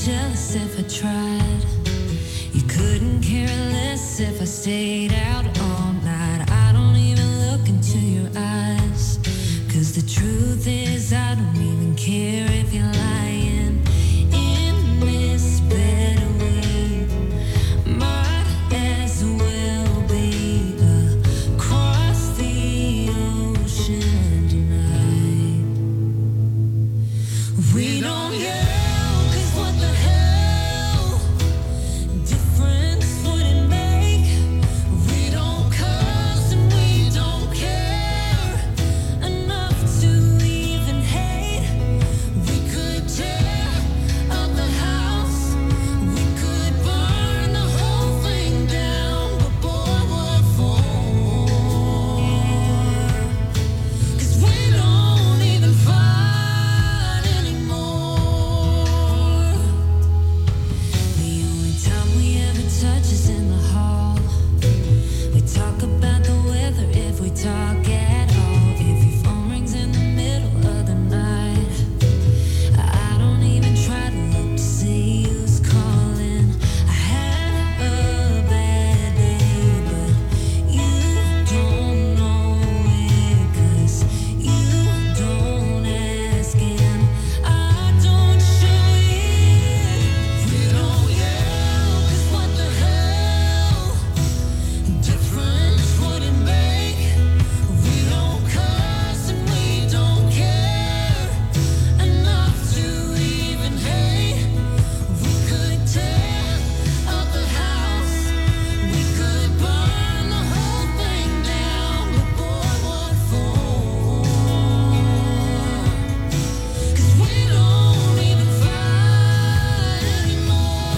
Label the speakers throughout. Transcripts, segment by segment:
Speaker 1: jealous if I tried. You couldn't care less if I stayed out all night. I don't even look into your eyes, 'cause the truth is I don't even care if you're lying. In this better way, might as well be across the ocean tonight. We don't yell, 'cause what the hell difference would it make? We don't cuss and we don't care enough to even hate. We could tear up the house, we could burn the whole thing down, but boy, what for? 'Cause we don't even fight anymore. The only time we ever touch is in the hall. We talk about the weather if we talk at all. If your phone rings in the middle of the night, I don't even try to look to see who's calling. I had a bad day, but you don't know it, 'cause you don't ask and I don't show it. We don't yell, 'cause what the hell difference would it make? We don't cuss and we don't care enough to even hate. We could tear up the house, we could burn the whole thing down, but boy, what for? 'Cause we don't even fight anymore.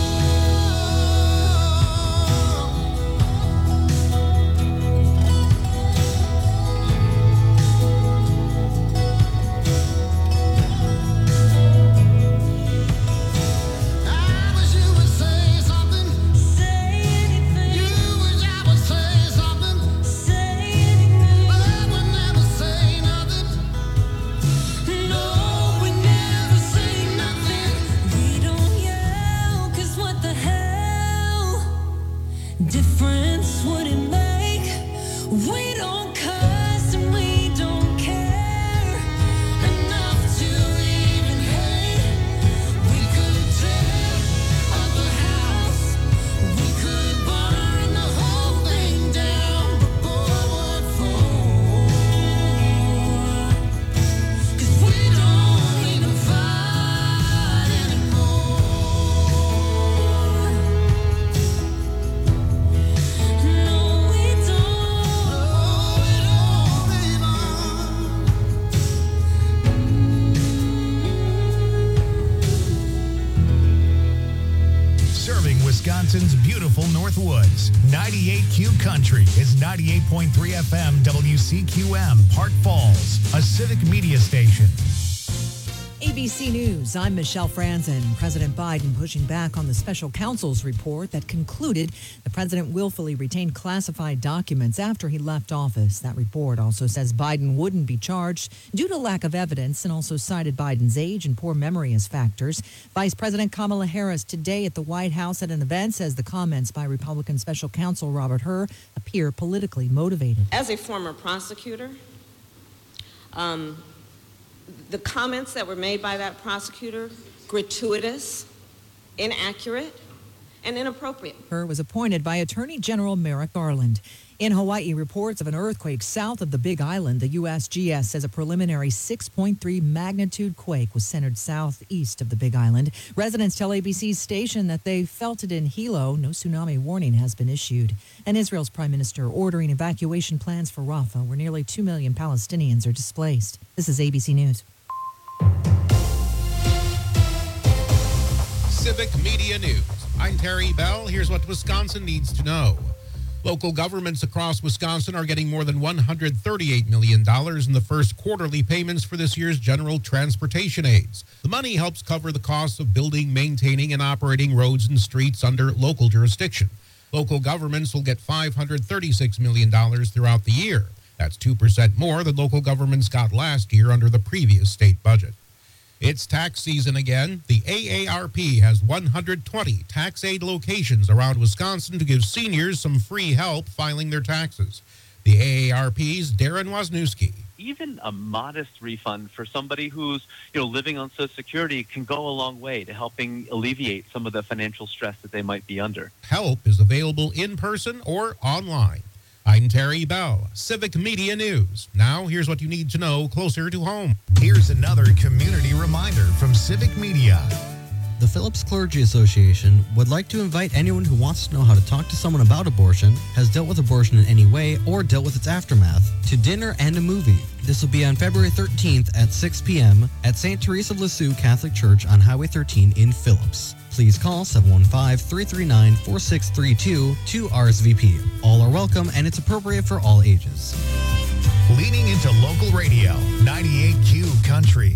Speaker 1: I wish you would say something. Say anything. You wish I would say something. Say anything. But I would never say nothing. No, we never say nothing. We don't yell, 'cause what the hell difference would it make? We don't cuss and we don't care enough to even hate. We could tear up the house, we could burn the whole thing down, but boy, what for? 'Cause we don't even fight anymore. No, we don't.
Speaker 2: Serving Wisconsin's beautiful North Woods. 98Q Country is 98.3 FM WCQM, Park Falls, a civic media station.
Speaker 3: ABC News, I'm Michelle Franzen. President Biden pushing back on the special counsel's report that concluded the president willfully retained classified documents after he left office. That report also says Biden wouldn't be charged due to lack of evidence and also cited Biden's age and poor memory as factors. Vice President Kamala Harris today at the White House at an event says the comments by Republican special counsel Robert Hur appear politically motivated.
Speaker 4: As a former prosecutor, the comments that were made by that prosecutor, gratuitous, inaccurate, and inappropriate.
Speaker 3: Hur was appointed by Attorney General Merrick Garland. In Hawaii, reports of an earthquake south of the Big Island. The USGS says a preliminary 6.3 magnitude quake was centered southeast of the Big Island. Residents tell ABC's station that they felt it in Hilo. No tsunami warning has been issued. And Israel's prime minister ordering evacuation plans for Rafah, where nearly 2 million Palestinians are displaced. This is ABC News.
Speaker 5: Civic Media News. I'm Terry Bell. Here's what Wisconsin needs to know. Local governments across Wisconsin are getting more than $138 million in the first quarterly payments for this year's general transportation aids. The money helps cover the costs of building, maintaining, and operating roads and streets under local jurisdiction. Local governments will get $536 million throughout the year. That's 2% more than local governments got last year under the previous state budget. It's tax season again. The AARP has 120 tax aid locations around Wisconsin to give seniors some free help filing their taxes. The AARP's Darren Wisniewski.
Speaker 6: Even a modest refund for somebody who's, living on Social Security can go a long way to helping alleviate some of the financial stress that they might be under.
Speaker 5: Help is available in person or online. I'm Terry Bell, Civic Media News. Now, here's what you need to know closer to home.
Speaker 2: Here's another community reminder from Civic Media.
Speaker 7: The Phillips Clergy Association would like to invite anyone who wants to know how to talk to someone about abortion, has dealt with abortion in any way, or dealt with its aftermath, to dinner and a movie. This will be on February 13th at 6 p.m. at St. Teresa of Lisieux Catholic Church on Highway 13 in Phillips. Please call 715-339-4632 to RSVP. All are welcome, and it's appropriate for all ages.
Speaker 2: Leaning into local radio, 98Q Country.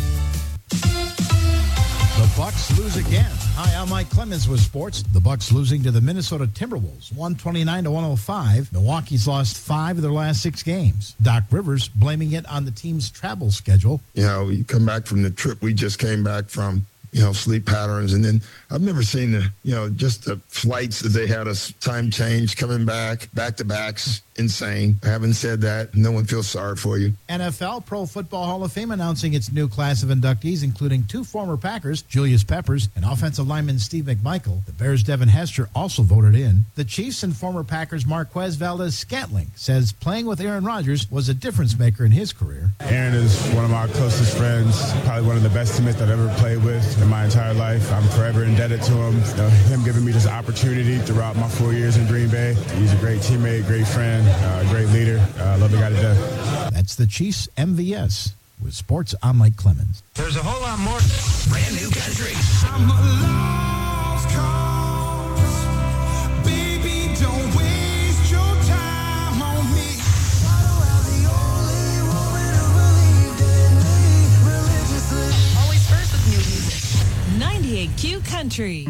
Speaker 8: The Bucks lose again. Hi, I'm Mike Clemens with sports. The Bucks losing to the Minnesota Timberwolves, 129-105. Milwaukee's lost 5 of their last 6 games. Doc Rivers blaming it on the team's travel schedule.
Speaker 9: You come back from the trip we just came back from, sleep patterns. And then I've never seen just the flights that they had us time change coming back-to-backs. Insane. Having said that, no one feels sorry for you.
Speaker 8: NFL Pro Football Hall of Fame announcing its new class of inductees, including 2 former Packers, Julius Peppers and offensive lineman Steve McMichael. The Bears' Devin Hester also voted in. The Chiefs and former Packers Marquez Valdez-Scantling says playing with Aaron Rodgers was a difference maker in his career.
Speaker 10: Aaron is one of my closest friends, probably one of the best teammates I've ever played with in my entire life. I'm forever indebted to him. Him giving me this opportunity throughout my 4 years in Green Bay. He's a great teammate, great friend. Great leader. Love the guy to death.
Speaker 8: That's the Chiefs MVS. With sports, I'm Mike Clemens.
Speaker 2: There's a whole lot more. Brand new country.
Speaker 11: I'm a lost cause. Baby, don't waste your time on me. The only woman who believed in me religiously.
Speaker 12: Always first with new music. 98Q Country.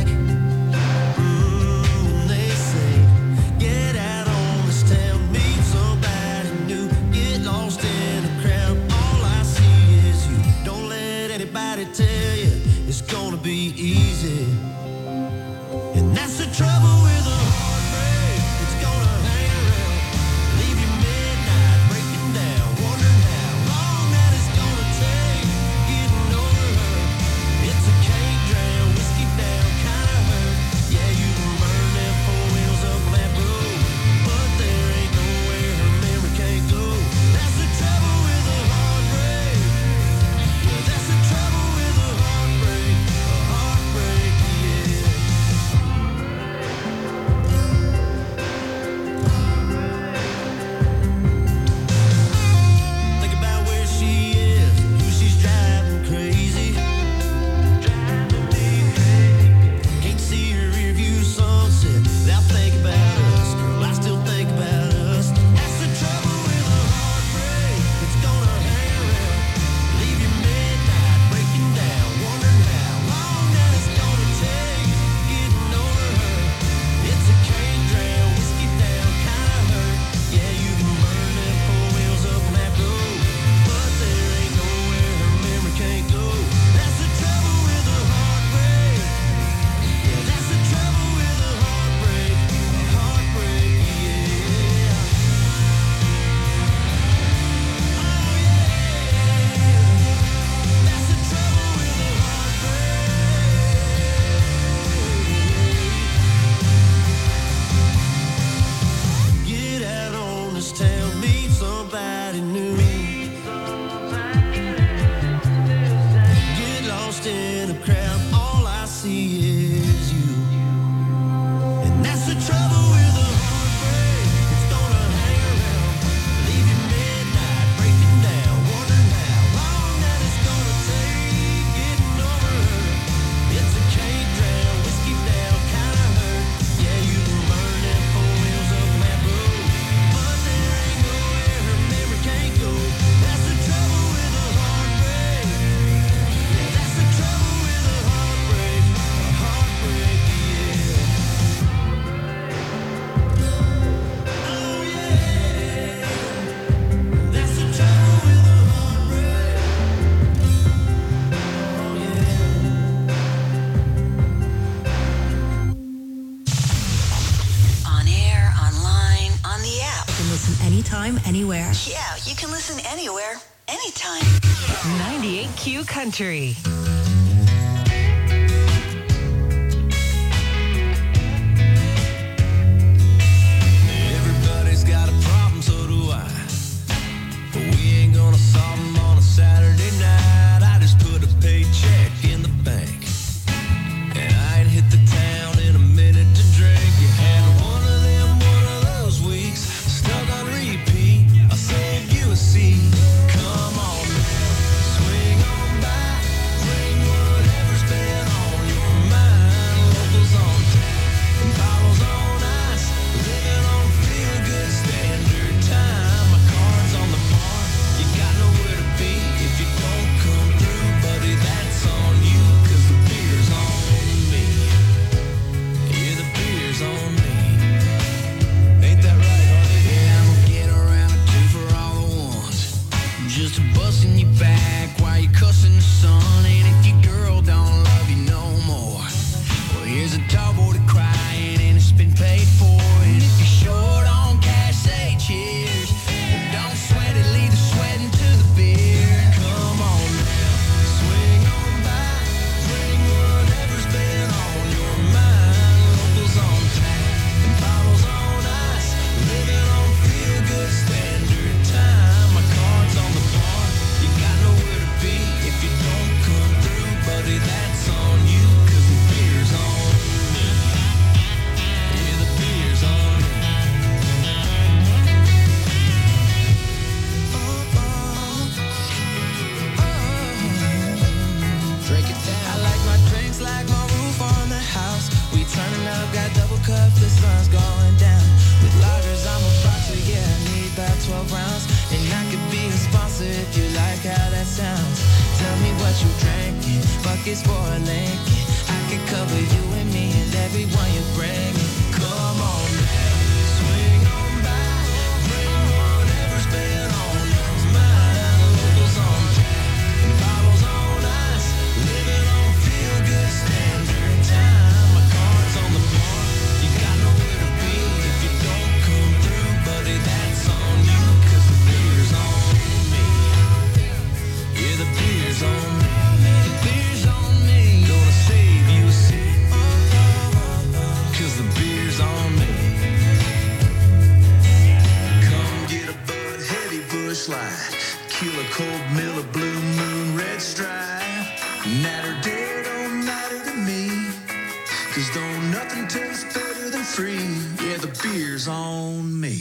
Speaker 11: Get out on this town, meet
Speaker 12: anytime, anywhere.
Speaker 13: Yeah, you can listen anywhere, anytime.
Speaker 12: 98Q Country.
Speaker 11: Everybody's got a problem, so do I. But we ain't gonna solve them on a Saturday night. I just put a paycheck in the bank, and I ain't hit the town in a minute to drink. You had one of those weeks, stuck on repeat. I'll save you a seat. Come on now, swing on by, bring whatever's been on your mind. Locals on tap and bottles on ice, living on feel-good standard time. My card's on the bar, you got nowhere to be if you don't come through, buddy. That's on you, 'cause the beer's on me. Yeah, the beer's on me. Ain't that right, honey? Yeah, I'm gonna get around a two for all the ones, just busting you back while you cussing the sun. And if your girl don't love you no more, well, here's a tall boy to crying and it's been paid for. And if you're short on cash, say cheers. Don't sweat it, leave the sweating to the beer. Come on now, swing on by, bring whatever's been on your mind. Locals on tap and bottles on ice, living on feel-good standard time. My card's on the bar, you got nowhere to be if you don't come through, buddy. That's on you, 'cause the beer's on me. Yeah, the beer's on me. Drink it down. I like my drinks like my roof on the house. We turning up, got double cups, the sun's going down. With lodgers, I'm a boxer, yeah, I need about 12 rounds. And I could be a sponsor if you like how that sounds. Tell me what you drinking, buckets for a Lincoln. I could cover you and me and everyone you bring. Come on now, swing on by, bring whatever's been on your mind. Locals on tap and bottles on ice, living on feel-good standard time. My card's on the bar, you got nowhere to be if you don't come through, buddy. That's on you, 'cause the beer's on me. Yeah, the beer's on me. The beer's on me. Gonna save you a seat, 'cause the beer's on me. Come get a Bud Heavy Bush Light, Killer Cold Miller Blue Moon Red Stripe. Night or day don't matter to me, 'cause don't nothing taste better than free. Yeah, the beer's on me.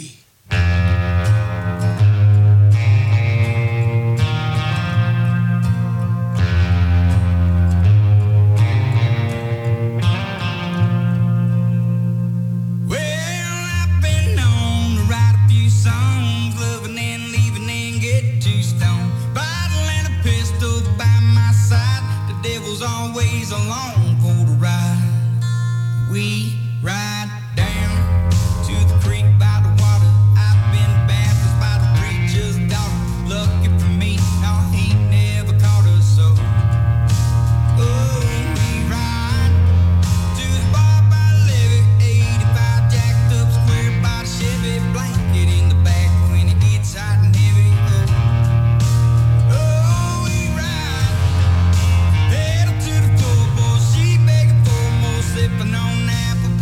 Speaker 11: Well, I've been known to write a few songs, loving and leaving and get too stoned. Bottle and a pistol by my side, the devil's always along for the ride. We ride down to the creek by the water. I've been baptized by the preacher's daughter. Lucky for me, no, he never caught us so. Oh, we ride to the bar by the levee, 85 jacked up square body Chevy, blanket in the back when it gets hot and heavy. Oh, we ride, pedal to the floor, boy, she begging for more, sipping on apple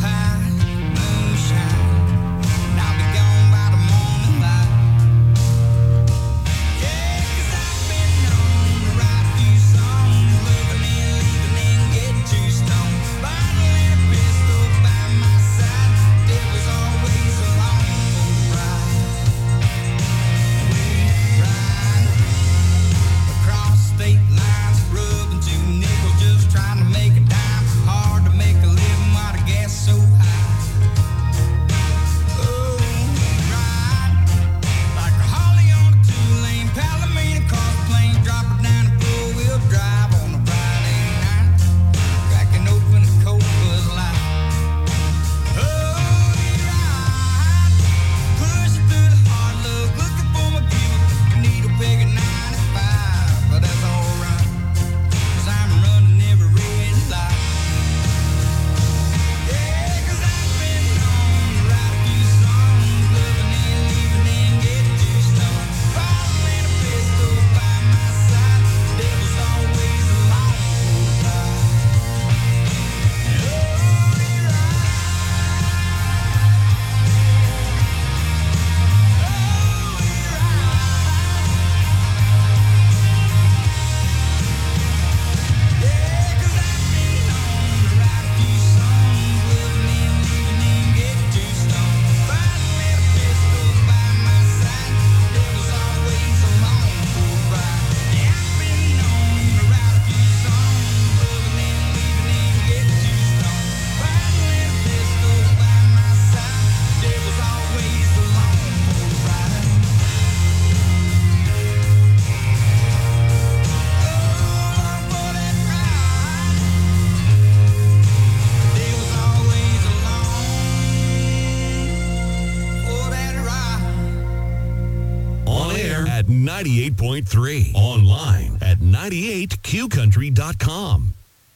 Speaker 14: 98.3. Online at 98qcountry.com.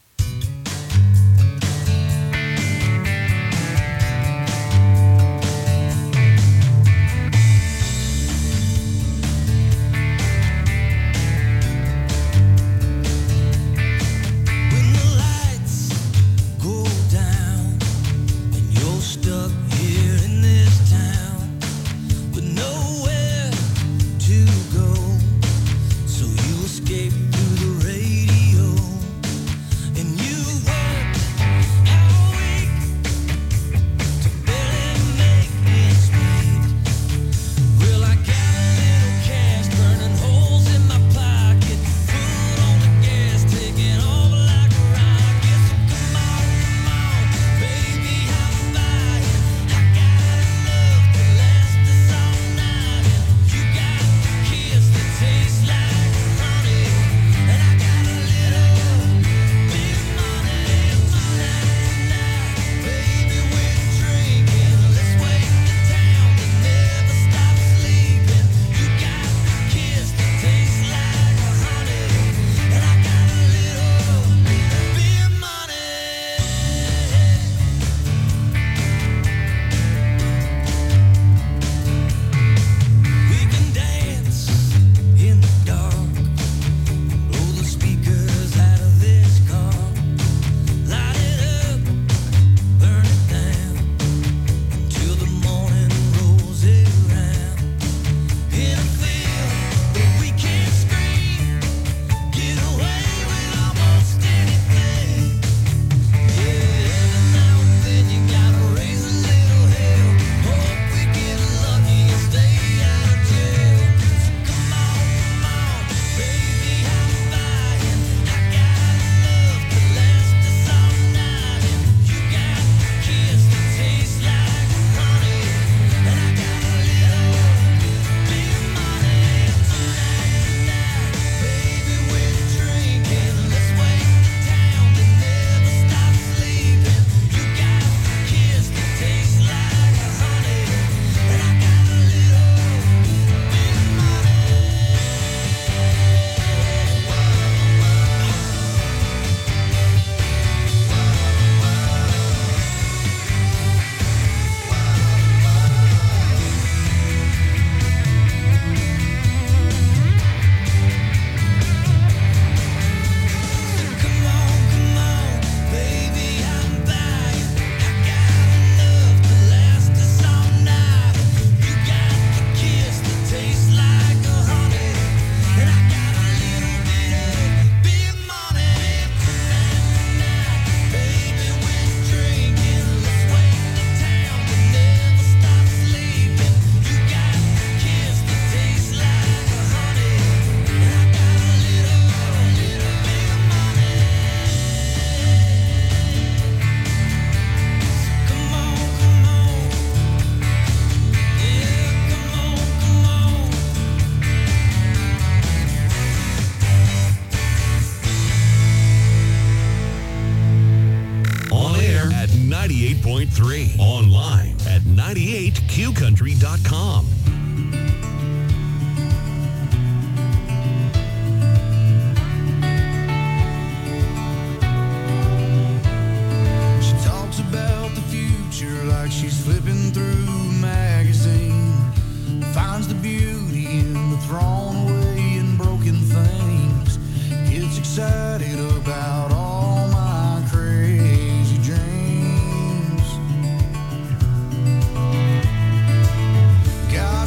Speaker 11: Stuck here in this town with nowhere to go, so you escape through the radio, and you work all week to barely make ends meet. Well, I got a little cash burning holes in my pocket, foot on the gas, taking off like a rocket. So come on, baby, I'm buying. I got enough to last us all night, and you got a kiss that tastes like honey, and I got a little bit of money tonight. Baby, we're drinking, let's wake the town that never stops sleeping. You got a kiss that tastes like honey, and I got a little bit of money. We can dance in the dark, blow the speakers out of this car, light it up, burn it down, until the morning rolls around. In a field where we can scream, get away with almost anything. Yeah, every now and then you gotta raise a little hell, hope we get lucky and stay out of jail. So come on, baby, I'm buying. I got enough to last us all night, and you got a kiss that tastes like honey, and I got a little bit of money tonight. Baby, we're drinking, let's wake the town that never stops sleeping. You got a kiss that tastes like honey, and I got a little bit of money. Come on, baby, I'm buying. I got enough to last us all night. You got the kiss that tastes like honey, and I got a little bit of money tonight. Baby, we're drinking, let's wake the town that never stops sleeping. You got a kiss that tastes like honey, and I got a little bit of money. Come on, yeah, come on.
Speaker 14: On air at 98.3. Online at 98qcountry.com.
Speaker 11: She talks about the future like she's flipping through a magazine. Finds the beauty in the thrown away and broken things. Gets excited about all my crazy dreams. God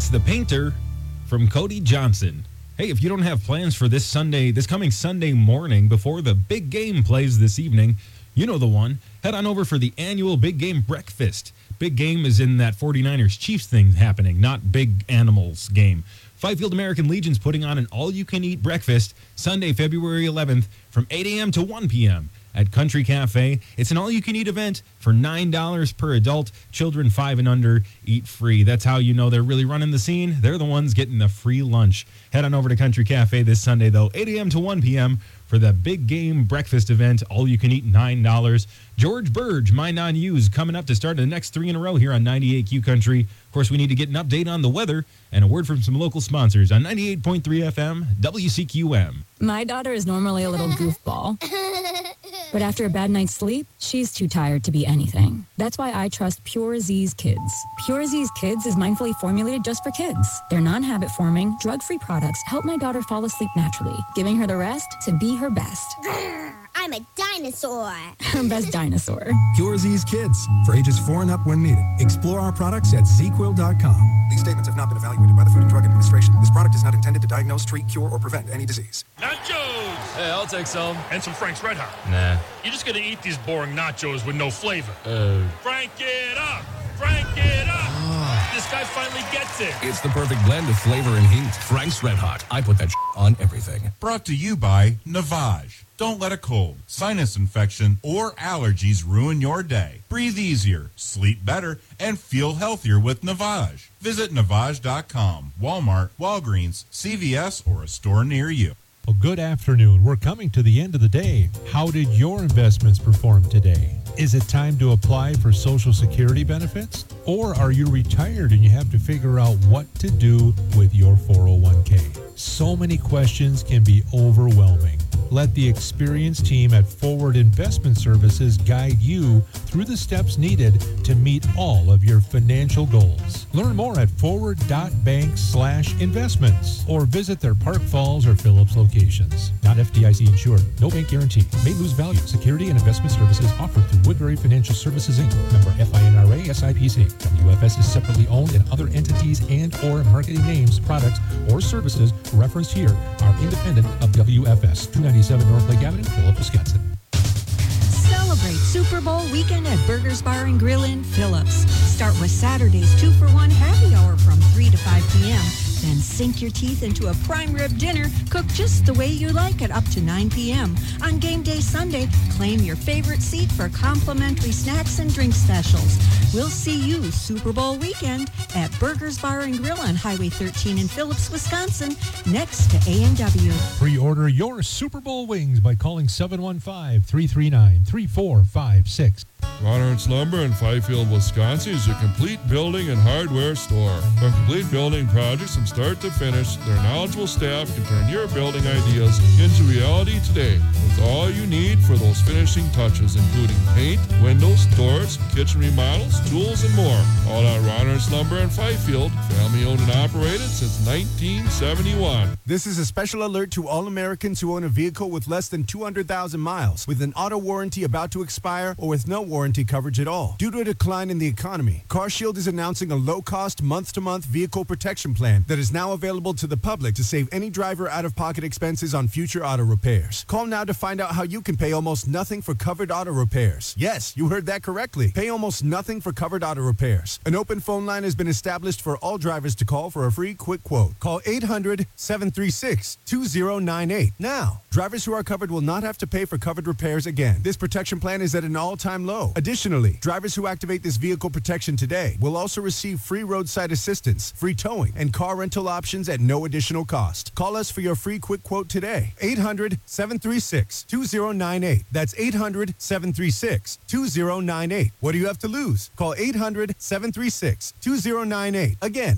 Speaker 15: It's The Painter from Cody Johnson. Hey, if you don't have plans for this coming Sunday morning before the big game plays this evening, you know the one. Head on over for the annual Big Game Breakfast. Big game is in that 49ers Chiefs thing happening, not Big Animals game. Fifield American Legion's putting on an all-you-can-eat breakfast Sunday, February 11th from 8 a.m. to 1 p.m. at Country Cafe. It's an all-you-can-eat event for $9 per adult. Children 5 and under eat free. That's how you know they're really running the scene. They're the ones getting the free lunch. Head on over to Country Cafe this Sunday, though, 8 a.m. to 1 p.m. for the Big Game Breakfast event. All-you-can-eat, $9. George Burge, Mind on You's coming up to start the next 3 in a row here on 98Q Country. Of course, we need to get an update on the weather and a word from some local sponsors on 98.3 FM, WCQM.
Speaker 16: My daughter is normally a little goofball, but after a bad night's sleep, she's too tired to be anything. That's why I trust Pure Z's Kids. Pure Z's Kids is mindfully formulated just for kids. Their non-habit forming, drug-free products help my daughter fall asleep naturally, giving her the rest to be her best.
Speaker 17: I'm a dinosaur.
Speaker 16: Her best dinosaur.
Speaker 18: Pure Z's Kids, for ages 4 and up when needed. Explore our products at ZQuil.com. These statements have not been evaluated by the Food and Drug Administration. This product is not intended to diagnose, treat, cure, or prevent any disease.
Speaker 19: Nachos!
Speaker 20: Hey, I'll take some.
Speaker 19: And some Frank's Red Hot.
Speaker 20: Nah.
Speaker 19: You're just gonna eat these boring nachos with no flavor. Frank it up! Frank it up! This guy finally gets it.
Speaker 21: It's the perfect blend of flavor and heat. Frank's Red Hot. I put that on everything.
Speaker 22: Brought to you by Navage. Don't let a cold, sinus infection, or allergies ruin your day. Breathe easier, sleep better, and feel healthier with Navage. Visit Navage.com, Walmart, Walgreens, CVS, or a store near you.
Speaker 23: Well, good afternoon. We're coming to the end of the day. How did your investments perform today? Is it time to apply for Social Security benefits? Or are you retired and you have to figure out what to do with your 401k? So many questions can be overwhelming. Let the experienced team at Forward Investment Services guide you through the steps needed to meet all of your financial goals. Learn more at forward.bank/investments or visit their Park Falls or Phillips locations. Not FDIC insured. No bank guarantee. May lose value. Security and investment services offered through Woodbury Financial Services, Inc. Member FINRA SIPC. WFS is separately owned, and other entities and or marketing names, products, or services referenced here are independent of WFS. 297 North Lake Avenue, Phillips, Wisconsin.
Speaker 3: Celebrate Super Bowl weekend at Burgers Bar and Grill in Phillips. Start with Saturday's 2-for-1 happy hour from 3 to 5 p.m. Then sink your teeth into a prime rib dinner cooked just the way you like it up to 9 p.m. On game day Sunday, claim your favorite seat for complimentary snacks and drink specials. We'll see you Super Bowl weekend at Burgers Bar and Grill on Highway 13 in Phillips, Wisconsin, next to A&W.
Speaker 23: Pre-order your Super Bowl wings by calling 715-339-3456.
Speaker 24: Ronard's Lumber in Fifield, Wisconsin is your complete building and hardware store. From complete building projects from start to finish, their knowledgeable staff can turn your building ideas into reality today with all you need for those finishing touches, including paint, windows, doors, kitchen remodels, tools, and more. All at Ronard's Lumber in Fifield, family owned and operated since 1971.
Speaker 25: This is a special alert to all Americans who own a vehicle with less than 200,000 miles, with an auto warranty about to expire, or with no warranty coverage at all. Due to a decline in the economy, CarShield is announcing a low-cost, month-to-month vehicle protection plan that is now available to the public to save any driver out-of-pocket expenses on future auto repairs. Call now to find out how you can pay almost nothing for covered auto repairs. Yes, you heard that correctly. Pay almost nothing for covered auto repairs. An open phone line has been established for all drivers to call for a free quick quote. Call 800-736-2098 now. Drivers who are covered will not have to pay for covered repairs again. This protection plan is at an all-time low. Additionally, drivers who activate this vehicle protection today will also receive free roadside assistance, free towing, and car rental options at no additional cost. Call us for your free quick quote today. 800-736-2098. That's 800-736-2098. What do you have to lose? Call 800-736-2098. Again,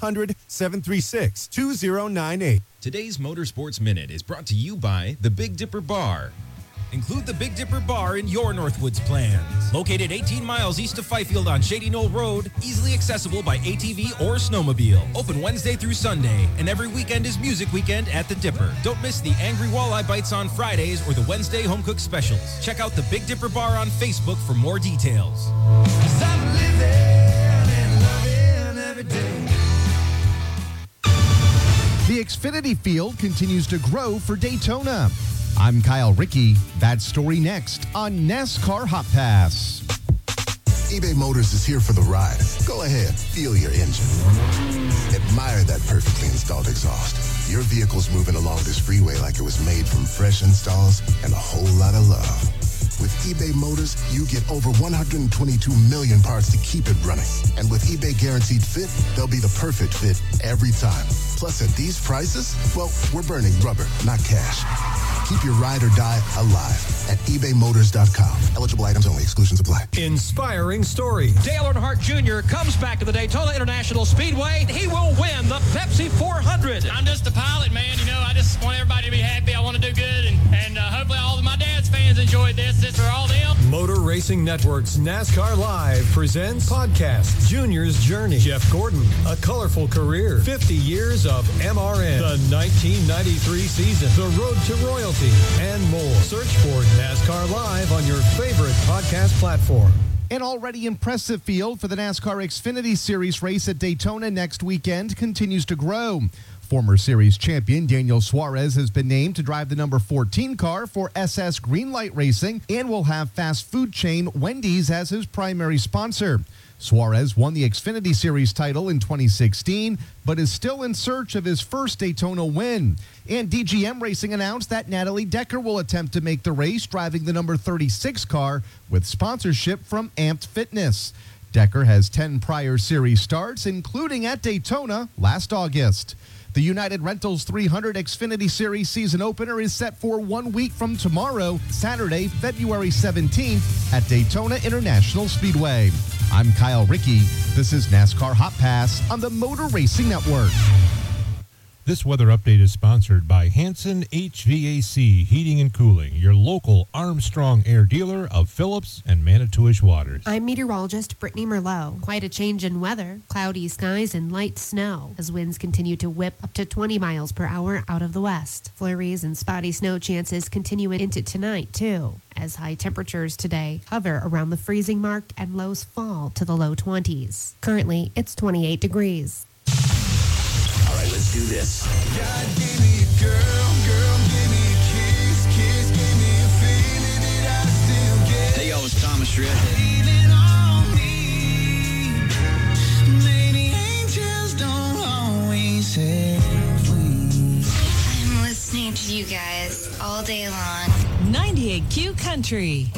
Speaker 25: 800-736-2098.
Speaker 15: Today's Motorsports Minute is brought to you by the Big Dipper Bar. Include the Big Dipper Bar in your Northwoods plans. Located 18 miles east of Fifield on Shady Knoll Road, easily accessible by ATV or snowmobile. Open Wednesday through Sunday, and every weekend is Music Weekend at the Dipper. Don't miss the Angry Walleye Bites on Fridays or the Wednesday Home Cook Specials. Check out the Big Dipper Bar on Facebook for more details.
Speaker 1: The Xfinity field continues to grow for Daytona. I'm Kyle Rickey. That story next on NASCAR Hot Pass.
Speaker 4: eBay Motors is here for the ride. Go ahead, feel your engine. Admire that perfectly installed exhaust. Your vehicle's moving along this freeway like it was made from fresh installs and a whole lot of love. With eBay Motors, you get over 122 million parts to keep it running. And with eBay Guaranteed Fit, they'll be the perfect fit every time. Plus, at these prices, well, we're burning rubber, not cash. Keep your ride or die alive at ebaymotors.com. Eligible items only. Exclusions apply.
Speaker 5: Inspiring story. Dale Earnhardt Jr. comes back to the Daytona International Speedway. He will win the Pepsi 400.
Speaker 6: I'm just a pilot, man. You know, I just want everybody to be happy. I want to do good. And hopefully all of my dad's fans enjoyed this. This is for all them.
Speaker 5: Motor Racing Network's NASCAR Live presents podcast Junior's Journey. Jeff Gordon, a colorful career. 50 years of MRN. The 1993 season. The Road to Royalty. And more. Search for NASCAR Live on your favorite podcast platform.
Speaker 1: An already impressive field for the NASCAR Xfinity Series race at Daytona next weekend continues to grow. Former series champion Daniel Suarez has been named to drive the number 14 car for SS Greenlight Racing and will have fast food chain Wendy's as his primary sponsor. Suarez won the Xfinity Series title in 2016, but is still in search of his first Daytona win. And DGM Racing announced that Natalie Decker will attempt to make the race driving the number 36 car with sponsorship from Amped Fitness. Decker has 10 prior series starts, including at Daytona last August. The United Rentals 300 Xfinity Series season opener is set for 1 week from tomorrow, Saturday, February 17th at Daytona International Speedway. I'm Kyle Rickey. This is NASCAR Hot Pass on the Motor Racing Network.
Speaker 23: This weather update is sponsored by Hanson HVAC Heating and Cooling, your local Armstrong Air dealer of Phillips and Manitowish Waters.
Speaker 20: I'm meteorologist Brittany Merlot. Quite a change in weather. Cloudy skies and light snow as winds continue to whip up to 20 miles per hour out of the west. Flurries and spotty snow chances continue into tonight, too, as high temperatures today hover around the freezing mark and lows fall to the low 20s. Currently, it's 28 degrees.
Speaker 11: All right, let's do this.
Speaker 26: God gave me a girl, girl gave me a kiss, kiss gave me a feeling that I still get.
Speaker 11: Hey, yo, it's Thomas Shred.
Speaker 26: Leaning on me. Maybe angels don't always have wings.
Speaker 27: I'm listening to you guys all day long.
Speaker 12: 98Q Country.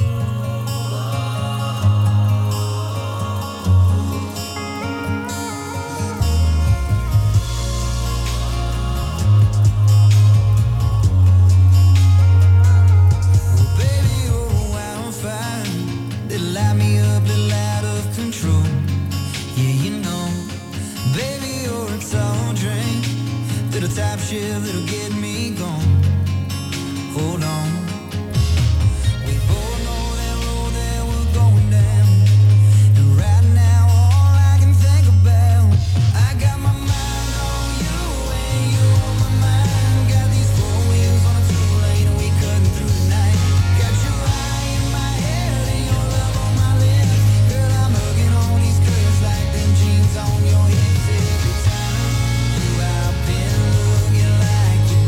Speaker 26: Type shit that'll get me gone. Hold on. We both know that road that we're going down. And right now, all I can think about, I got my mind on you and you on my mind. Got these four wheels on a two-lane and we cutting through the night. Got your eye in my head and your love on my lips. Girl, I'm hugging on these curves like them jeans on your hips every time. You I've been looking like you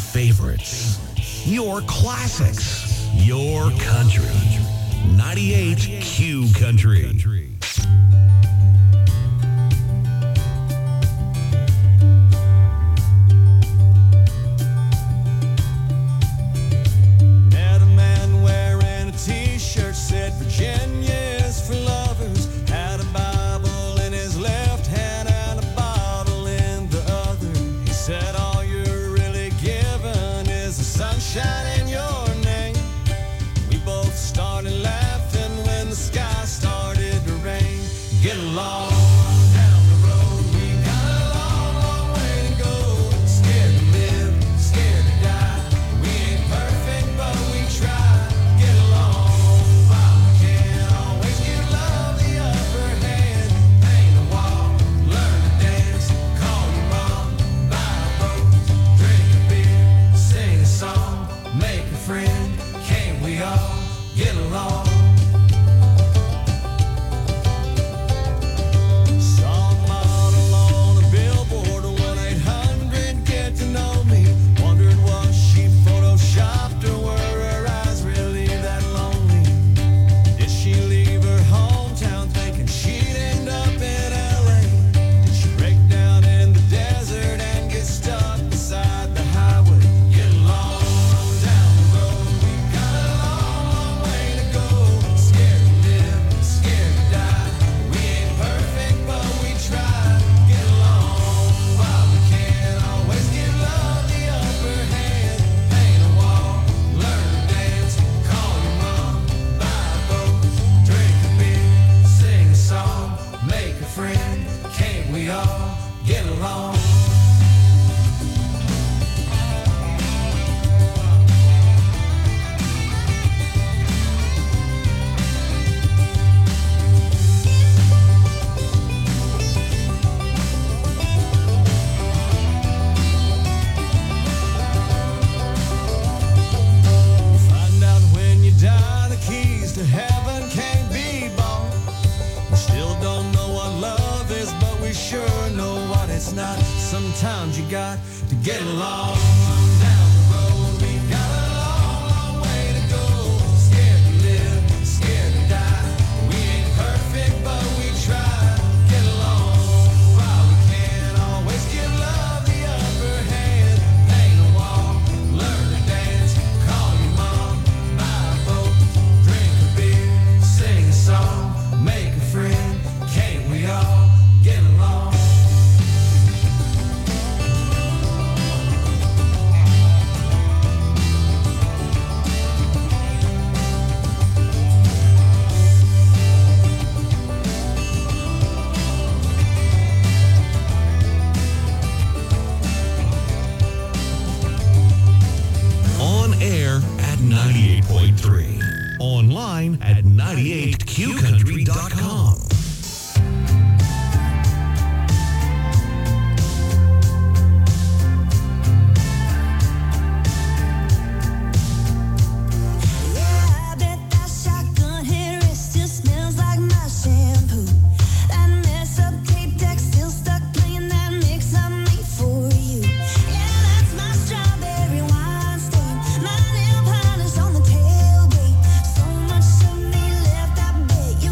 Speaker 2: favorites, your classics, your country. 98 Q Country.
Speaker 7: Met a man wearing a t-shirt said Virginia's for lovers. Had a Bible in his left hand and a bottle in the other. He said all you're really given is the sunshine in your name. We both started laughing when the sky started to rain. Get along down the road, we got a long, long way to go. Scared to live, scared to die. We ain't perfect, but we try. Get along while we can. Always give love the upper hand. Paint a wall, learn to dance. Call your mom, buy a boat, drink a beer, sing a song, make a friend. Can't we all get along? Saw a model on a billboard, 1-800 get to know me. Wondered was she photoshopped or were her eyes really that lonely? Did she leave her hometown thinking she'd end up in LA? Did she break down in the desert and get stuck beside the highway? Get along down the road, we got a long, long way to go. Scared to live, scared to die. We ain't perfect, but we try. Get along while we can. Always give love the upper hand. Paint a wall, learn to dance. Call your mom, buy a boat, drink a beer, sing a song, make a friend. Can't we all get along? Find out when you die, the keys to heaven can't be bought. We still don't know what love is, but we sure know what it's not. Sometimes you got to get along down the road. We got a long, long way to go. Scared to live, scared to die. We ain't perfect, but we try. Get along while we can. Always give love the upper hand. Paint a wall, learn to dance. Call your mom, buy a boat, drink a beer, sing a song, make a friend. Can't we all get along?
Speaker 2: On air at 98.3. Online at 98qcountry.com.
Speaker 26: I bet that shotgun hair it still smells like my shampoo. That mess up tape deck still stuck playing that mix I made for you. Yeah, that's my strawberry wine stain. My nail polish on the tailgate. So much of me left, I bet you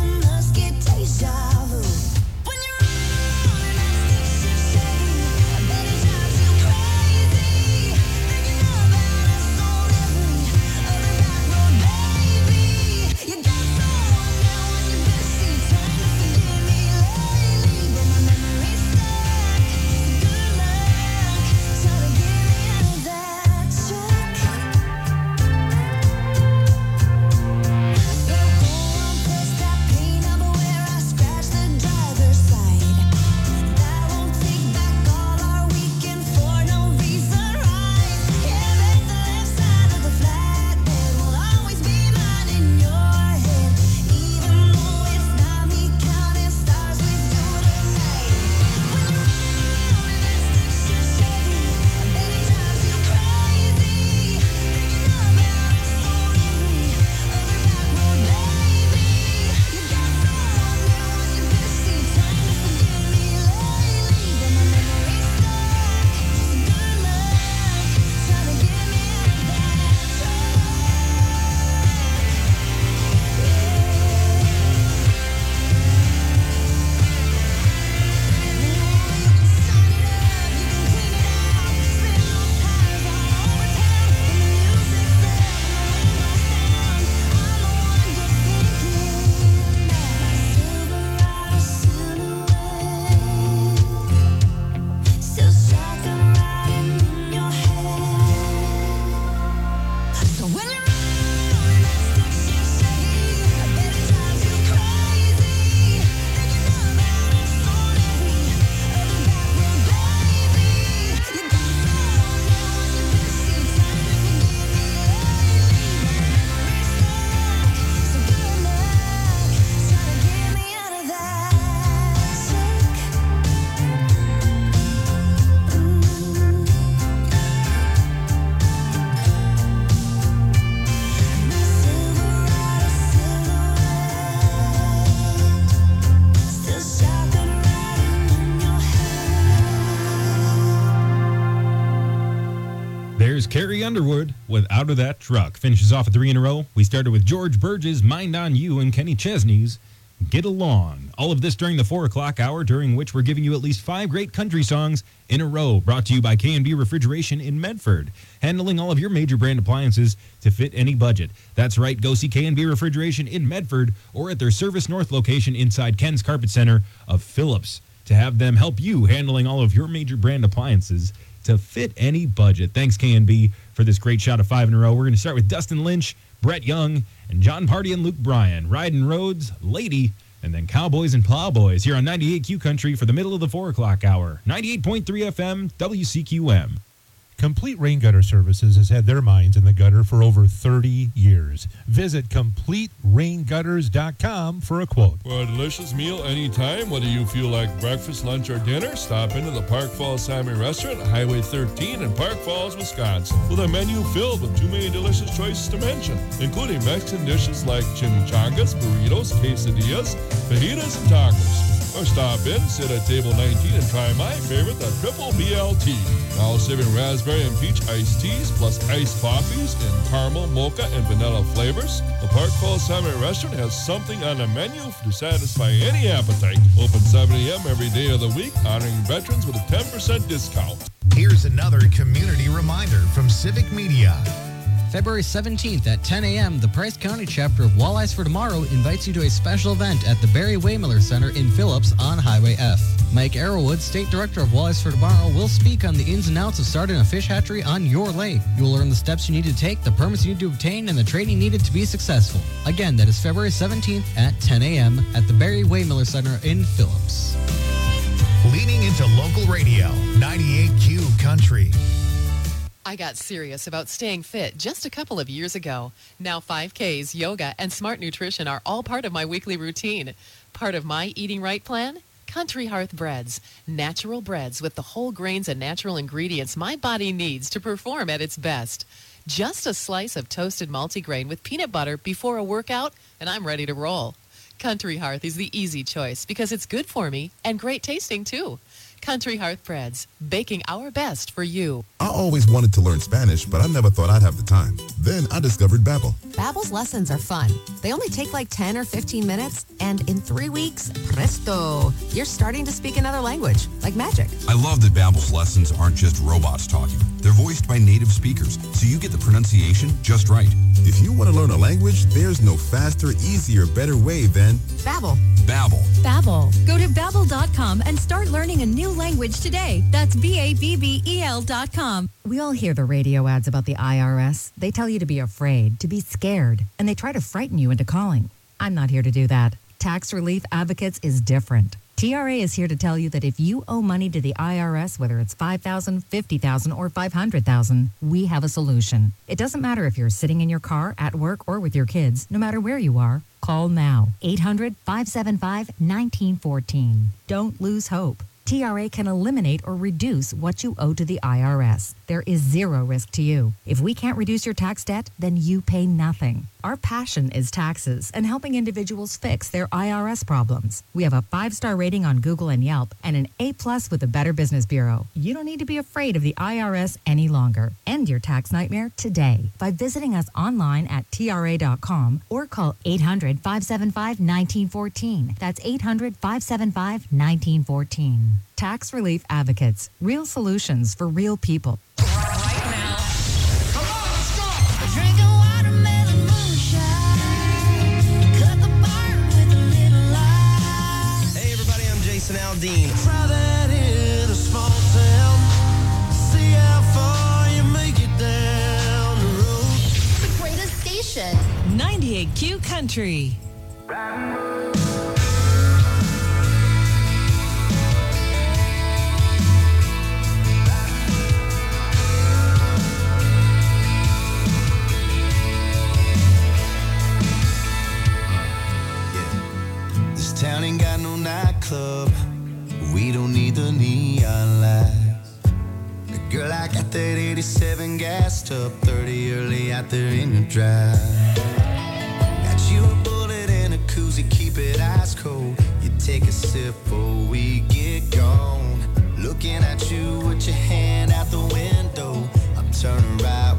Speaker 15: Carrie Underwood with Out of That Truck finishes off at 3 in a row. We started with George Burge's Mind on You and Kenny Chesney's Get Along. All of this during the 4 o'clock hour, during which we're giving you at least 5 great country songs in a row, brought to you by K&B Refrigeration in Medford, handling all of your major brand appliances to fit any budget. That's right, go see K&B Refrigeration in Medford or at their Service North location inside Ken's Carpet Center of Phillips to have them help you handling all of your major brand appliances to fit any budget. Thanks, K&B, for this great shot of 5 in a row. We're going to start with Dustin Lynch, Brett Young, and John Party and Luke Bryan. Riding Roads, Lady, and then Cowboys and Plowboys here on 98Q Country for the middle of the 4 o'clock hour. 98.3 FM, WCQM.
Speaker 23: Complete Rain Gutter Services has had their minds in the gutter for over 30 years. Visit CompleteRainGutters.com for a quote.
Speaker 24: For a delicious meal anytime, whether you feel like breakfast, lunch, or dinner, stop into the Park Falls Salmon Restaurant, Highway 13 in Park Falls, Wisconsin, with a menu filled with too many delicious choices to mention, including Mexican dishes like chimichangas, burritos, quesadillas, fajitas, and tacos. Or stop in, sit at table 19, and try my favorite, the Triple BLT. Now serving raspberry and peach iced teas, plus iced coffees in caramel, mocha, and vanilla flavors. The Park Falls Salmon Restaurant has something on the menu to satisfy any appetite. Open 7 a.m. every day of the week, honoring veterans with a 10% discount.
Speaker 8: Here's another community reminder from Civic Media.
Speaker 9: February 17th at 10 a.m., the Price County chapter of Walleyes for Tomorrow invites you to a special event at the Barry Waymiller Center in Phillips on Highway F. Mike Arrowwood, State Director of Walleyes for Tomorrow, will speak on the ins and outs of starting a fish hatchery on your lake. You will learn the steps you need to take, the permits you need to obtain, and the training needed to be successful. Again, that is February 17th at 10 a.m. at the Barry Waymiller Center in Phillips.
Speaker 8: Leaning into local radio, 98Q Country.
Speaker 10: I got serious about staying fit just a couple of years ago. Now 5Ks, yoga, and smart nutrition are all part of my weekly routine. Part of my eating right plan? Country Hearth Breads. Natural breads with the whole grains and natural ingredients my body needs to perform at its best. Just a slice of toasted multigrain with peanut butter before a workout, and I'm ready to roll. Country Hearth is the easy choice because it's good for me and great tasting too. Country Hearth Breads, baking our best for you.
Speaker 4: I always wanted to learn Spanish, but I never thought I'd have the time. Then I discovered Babbel.
Speaker 13: Babbel's lessons are fun. They only take like 10 or 15 minutes, and in 3 weeks, presto, you're starting to speak another language, like magic.
Speaker 14: I love that Babbel's lessons aren't just robots talking. They're voiced by native speakers, so you get the pronunciation just right.
Speaker 4: If you want to learn a language, there's no faster, easier, better way than
Speaker 13: Babbel.
Speaker 14: Babbel.
Speaker 16: Babbel. Go to Babbel.com and start learning a new language today. That's BABBEL.com.
Speaker 17: We all hear the radio ads about the IRS. They tell you to be afraid, to be scared, and they try to frighten you into calling. I'm not here to do that. Tax Relief Advocates is different. TRA is here to tell you that if you owe money to the IRS, whether it's $5,000, $50,000, or $500,000, we have a solution. It doesn't matter if you're sitting in your car, at work, or with your kids. No matter where you are, call now. 800-575-1914. Don't lose hope. TRA can eliminate or reduce what you owe to the IRS. There is zero risk to you. If we can't reduce your tax debt, then you pay nothing. Our passion is taxes and helping individuals fix their IRS problems. We have a 5-star rating on Google and Yelp and an A+ with the Better Business Bureau. You don't need to be afraid of the IRS any longer. End your tax nightmare today by visiting us online at TRA.com or call 800-575-1914. That's 800-575-1914. Tax Relief Advocates. Real solutions for real people.
Speaker 28: Hey everybody, I'm Jason Aldean.
Speaker 7: Try that in a small town. See how far you make it down the road.
Speaker 12: The greatest station. 98Q Country.
Speaker 7: This town ain't got no nightclub. We don't need the neon lights. Girl, I got that 87 gassed up, 30 early out there in your drive. Got you a bullet and a koozie, keep it ice cold. You take a sip before we get gone. Looking at you with your hand out the window. I'm turning right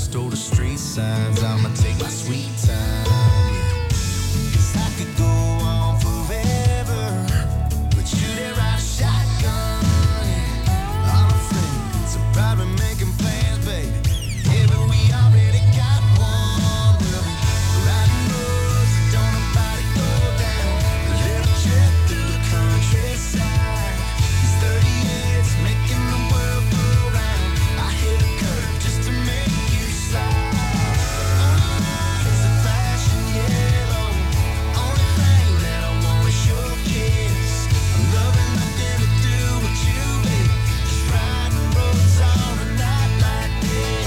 Speaker 26: stole the street signs. I'ma take my sweet time. Yeah. 'Cause I could go on forever, but you there ride a shotgun. Yeah. All my friends are probably making plans, baby. Yeah, but we already got one. We'll be riding roads that don't nobody go down. A little trip through the countryside. These 38s making the world go round. I hit a curve just to make you slide. It's a flashing yellow. Only thing that I want is your kiss. I'm loving nothing to do with you, baby. Just riding roads on a night like this.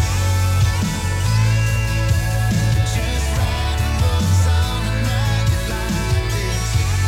Speaker 26: Just riding roads on a night like this.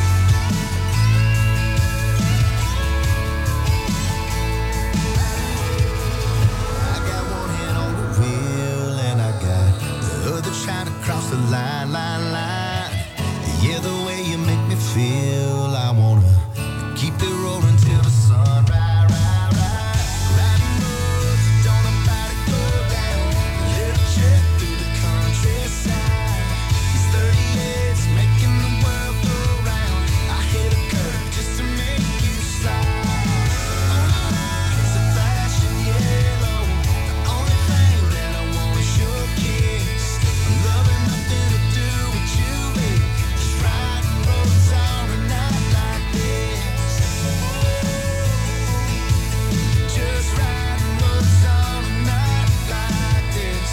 Speaker 26: I got one hand on the wheel and I got the other trying to cross the line. Yeah, the way you make me feel, I wanna keep it rolling till the sun rise. Riding roads that don't nobody go down. A little trip through the countryside. These 38s making the world go round. I hit a curve just to make you slide. It's a flashing yellow. The only thing that I want is your kiss. I'm loving nothing to do with you, baby. Just riding roads on a night like this. Just riding roads on a night like this.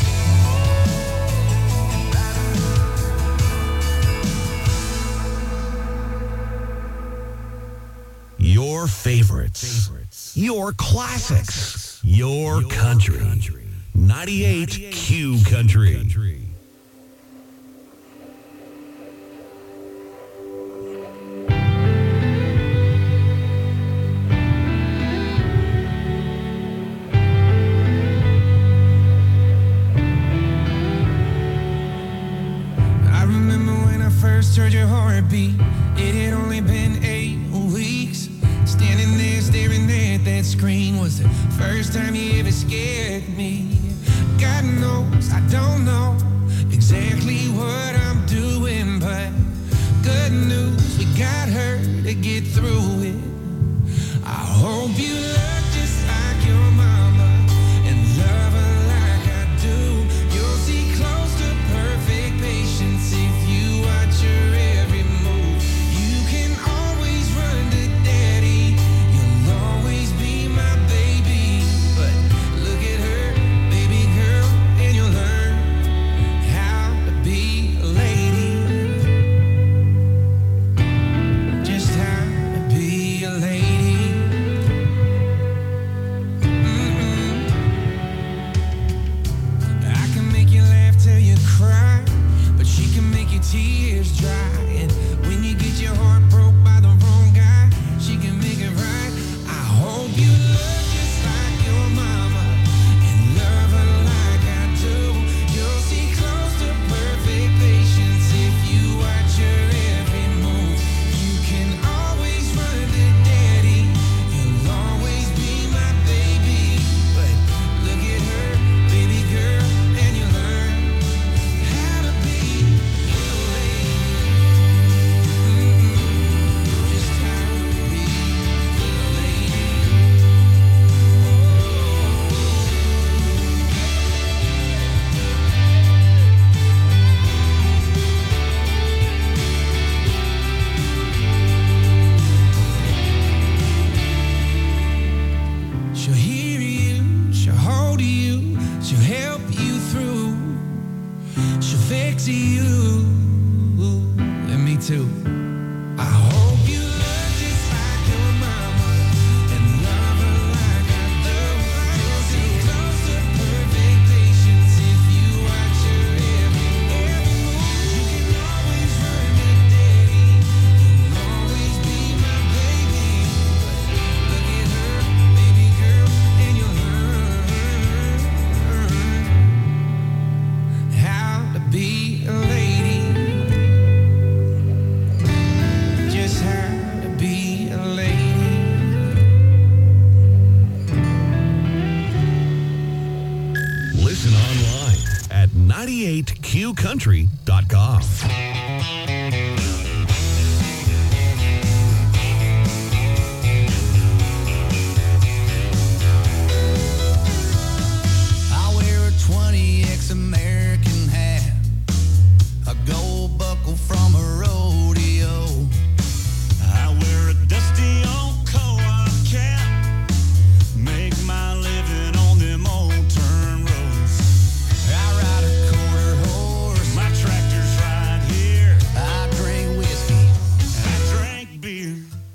Speaker 2: Your favorites. Your classics. Your country. 98 Q Country.
Speaker 3: I remember when I first heard your heartbeat. It had only been 8 weeks. Standing there staring at that screen was the first time you ever scared me. God knows I don't know exactly what I'm doing, but good news, we got her to get through it. I hope you look just like your mama and love her like I do. You'll see close to perfect patience if you watch her every move. You can always run to daddy. You'll always be my baby. But look at her, baby girl, and you'll learn how to be a lady. Just how to be
Speaker 2: 98qcountry.com.
Speaker 26: I wear a 20X American hat, a gold buckle from a rodeo.
Speaker 7: I wear a dusty old co-op cap, make my living on them old turn roads.
Speaker 26: I ride a quarter horse,
Speaker 7: My tractor's right here,
Speaker 26: I drink whiskey.
Speaker 7: I drank beer.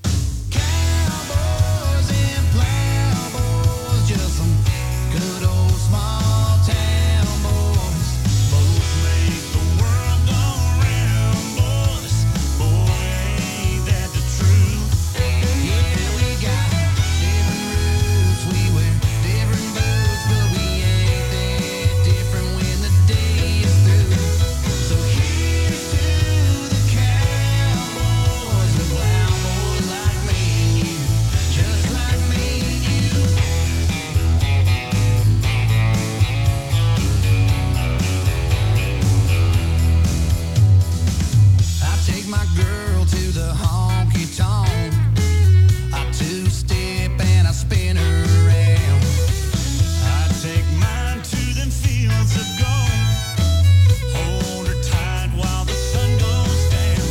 Speaker 26: Cowboys and plowboys, just some good old small town boys.
Speaker 7: Both make the world go round, boys. Boy, ain't that the truth?
Speaker 26: Yeah, we got different roots, we wear different boots, but we ain't that different when the day is through. So here's to the cowboys and plowboys like me and you, just like me and you. I take my girl to the honky tonk. I two-step and I spin her around.
Speaker 7: I take mine to them fields of gold. Hold her tight while the sun goes down.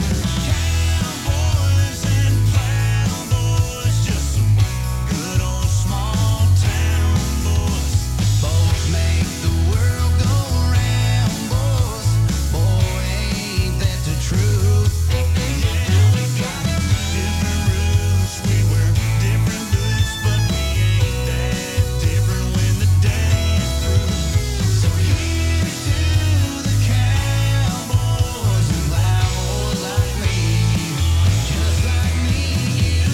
Speaker 7: Cowboys and plowboys, just some good old small town boys.
Speaker 26: Both make the world go round, boys. Boy, ain't that the truth?
Speaker 7: Yeah, we got different roots, we wear different boots, but we ain't that different when the day is through.
Speaker 26: So here's to the cowboys and plowboys like me and you, just like me and you.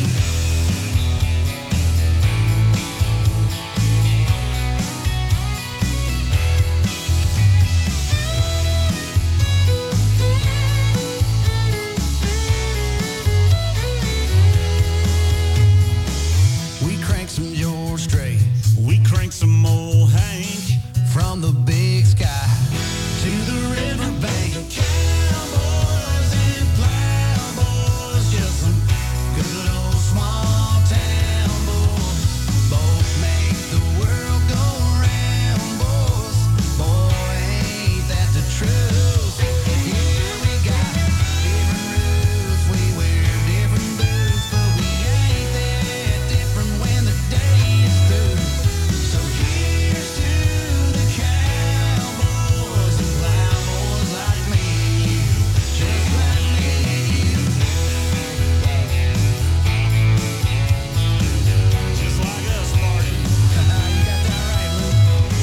Speaker 26: We crank some George Strait
Speaker 7: We crank some old Hank.
Speaker 26: from the big sky to the riverbank. Cowboys and plowboys, just some good old small town boys. Both make the world go round, boys. Boy, ain't that the truth? Yeah, we got different roots, we wear different boots, but we ain't that different when the day is through. So here's to the cowboys and plowboys like me and you, just like me and you.
Speaker 7: Just like us, Marty.
Speaker 26: You got that right, Luke.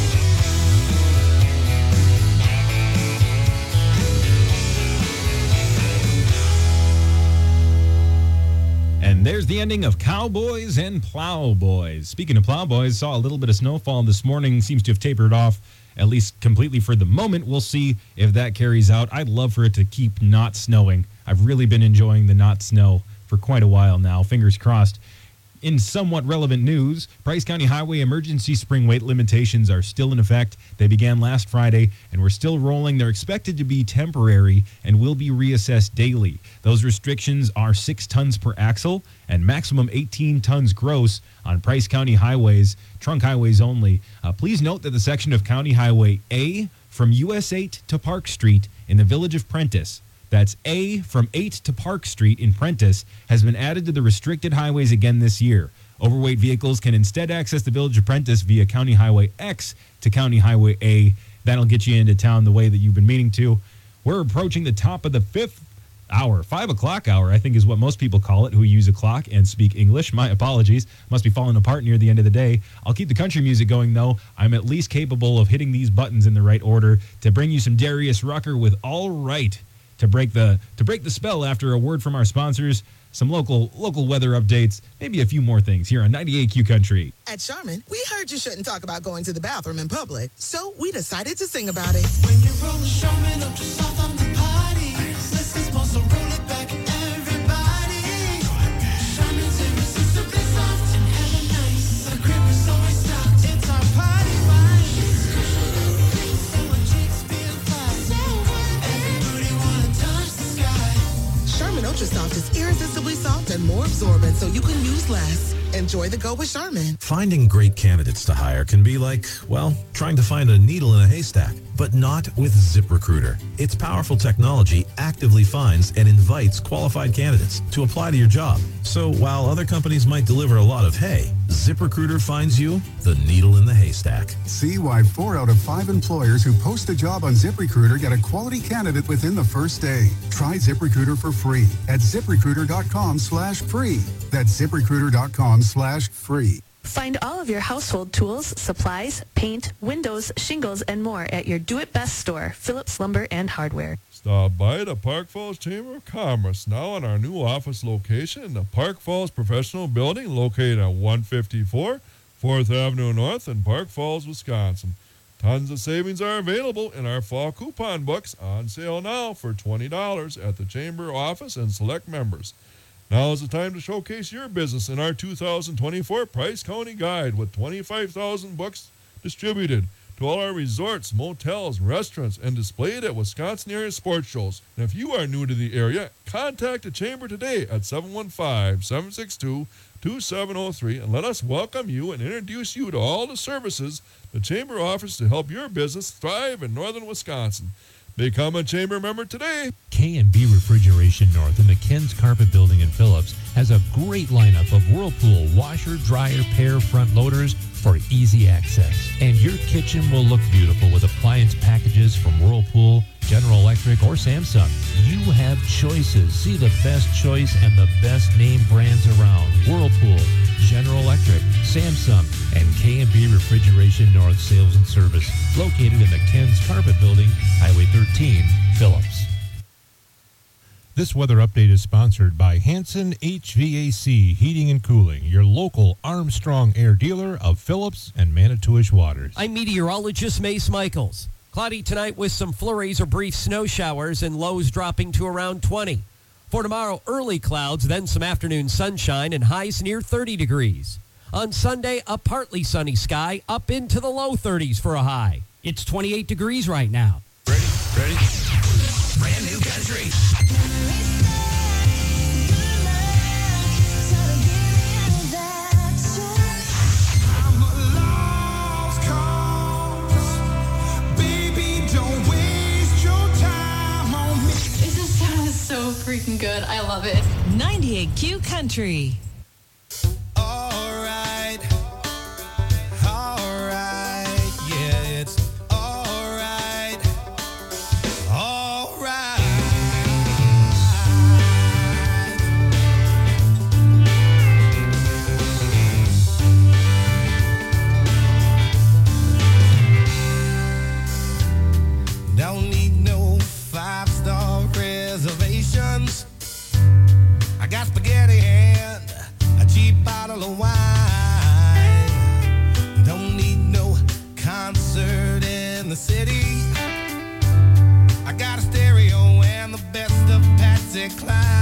Speaker 15: And there's the ending of Cowboys and Plowboys. Speaking of Plowboys, saw a little bit of snowfall this morning. Seems to have tapered off, at least completely for the moment. We'll see if that carries out. I'd love for it to keep not snowing. I've really been enjoying the not snow for quite a while now. Fingers crossed. In somewhat relevant news, Price County Highway emergency spring weight limitations are still in effect. They began last Friday and we're still rolling. They're expected to be temporary and will be reassessed daily. Those restrictions are 6 tons per axle and maximum 18 tons gross on Price County highways, trunk highways only. Please note that the section of County Highway A from US 8 to Park Street in the village of Prentice, that's A from 8 to Park Street in Prentice, has been added to the restricted highways again this year. Overweight vehicles can instead access the village of Prentice via County Highway X to County Highway A. That'll get you into town the way that you've been meaning to. We're approaching the top of the 5th hour. 5 o'clock hour, I think, is what most people call it who use a clock and speak English. My apologies. Must be falling apart near the end of the day. I'll keep the country music going, though. I'm at least capable of hitting these buttons in the right order to bring you some Darius Rucker with All Right. To break the spell after a word from our sponsors, some local weather updates, maybe a few more things here on 98Q Country.
Speaker 1: At Charmin, we heard you shouldn't talk about going to the bathroom in public, so we decided to sing about it.
Speaker 3: When you roll the Charmin up to south on the party, this is supposed to roll it back, everybody. Charmin's irresistibly soft and hella nice. The grip is always stocked. It's our party wine. So when chicks feel
Speaker 1: Soft is irresistibly soft and more absorbent so you can use less. Enjoy the go with Charmin.
Speaker 2: Finding great candidates to hire can be like, well, trying to find a needle in a haystack, but not with ZipRecruiter. Its powerful technology actively finds and invites qualified candidates to apply to your job. So while other companies might deliver a lot of hay, ZipRecruiter finds you the needle in the haystack.
Speaker 5: See why 4 out of 5 employers who post a job on ZipRecruiter get a quality candidate within the first day. Try ZipRecruiter for free at ZipRecruiter.com/free. That's ZipRecruiter.com/free.
Speaker 6: Find all of your household tools, supplies, paint, windows, shingles, and more at your Do-It-Best store, Phillips Lumber and Hardware.
Speaker 24: Stop by the Park Falls Chamber of Commerce now in our new office location in the Park Falls Professional Building located at 154 4th Avenue North in Park Falls, Wisconsin. Tons of savings are available in our fall coupon books on sale now for $20 at the Chamber office and select members. Now is the time to showcase your business in our 2024 Price County Guide with 25,000 books distributed to all our resorts, motels, restaurants, and displayed at Wisconsin area sports shows. And if you are new to the area, contact the Chamber today at 715-762-2703 and let us welcome you and introduce you to all the services the Chamber offers to help your business thrive in northern Wisconsin. Become a Chamber member today.
Speaker 23: K&B Refrigeration North in the Ken's Carpet Building in Phillips has a great lineup of Whirlpool washer, dryer, pair front loaders for easy access. And your kitchen will look beautiful with appliance packages from Whirlpool, General Electric, or Samsung. You have choices. See the best choice and the best name brands around. Whirlpool, General Electric, Samsung, and K&B Refrigeration North Sales and Service, located in the Ken's Carpet Building, Highway 13, Phillips. This weather update is sponsored by Hanson HVAC Heating and Cooling, your local Armstrong Air dealer of Phillips and Manitowish Waters.
Speaker 18: I'm meteorologist Mace Michaels. Cloudy tonight with some flurries or brief snow showers and lows dropping to around 20. For tomorrow, early clouds, then some afternoon sunshine and highs near 30 degrees. On Sunday, a partly sunny sky up into the low 30s for a high. It's 28 degrees right now.
Speaker 2: Ready?
Speaker 11: Brand new country.
Speaker 19: So freaking good. I love it.
Speaker 12: 98Q Country.
Speaker 11: Alright, yeah, it's alright, alright. Don't need no 5-star reservations. I got spaghetti and a cheap bottle of wine. Don't need no concert in the city. I got a stereo and the best of Patsy Cline.